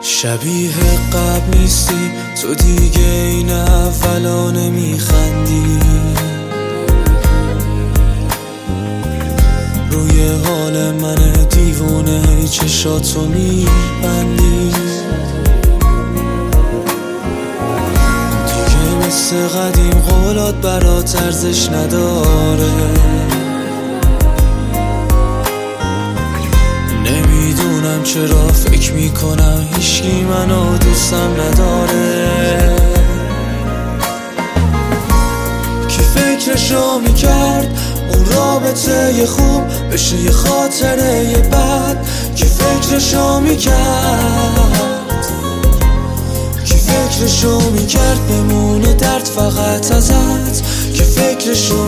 شبیه قبل نیستی تو دیگه، این اولا نمیخندی، روی حال من دیوونه چشاتو میبندی. دیگه مثل قدیم قولات برات ارزش نداره، نمیدونم چرا فکر میکنم هیچکی منو دوستم نداره. کی فکرشو میکرد اون رابطه خوب بشه یه خاطره بد؟ کی فکرشو میکرد؟ کی فکرشو میکرد بمونه درد فقط ازت؟ کی فکرشو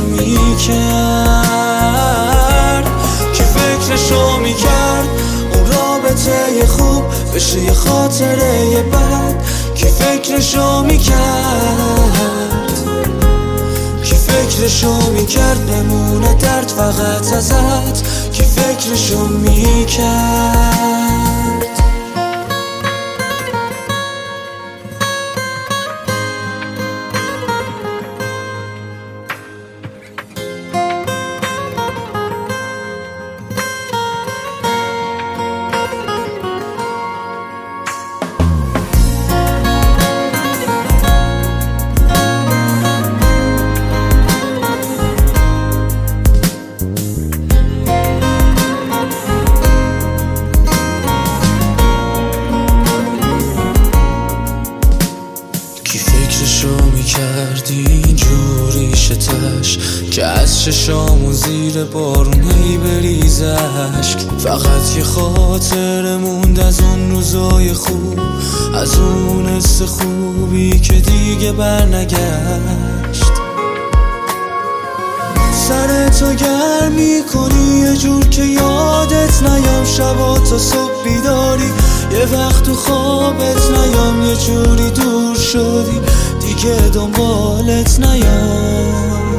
میکرد؟ کی فکرشو میکرد اون رابطه خوب بشه یه خاطره بد؟ کی فکرشو میکرد؟ کی فکرشو میکرد بمونه درد فقط ازت؟ کی فکرشو میکرد؟ کی فکرشو میکردی اینجوری شتش که از چشامو زیر بارون هی بریز اشک؟ فقط یه خاطره موند از اون روزای خوب، از اون حس خوبی که دیگه برنگشت. سرتو گرم میکنی یه جور که یادت نیام، شبا تا صبح بیداری، یه وقت تو خوابت نیام، یه جوری دور شدی دیگه دنبالت نیام.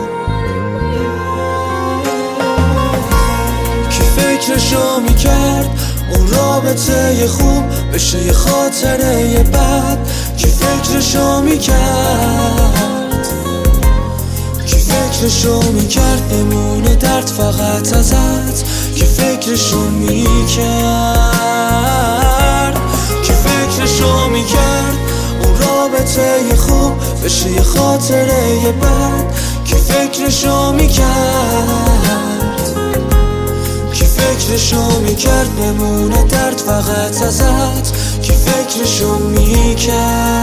کی فکرشو میکرد اون رابطه خوب بشه یه خاطره بد؟ کی فکرشو میکرد؟ کی فکرشو میکرد بمونه درد فقط ازت؟ کی فکرشو میکرد؟ کی فکرشو میکرد اون رابطه خوب بشه یه خاطره بد؟ کی فکرشو میکرد؟ کی فکرشو میکرد بمونه درد فقط ازت؟ کی فکرشو میکرد؟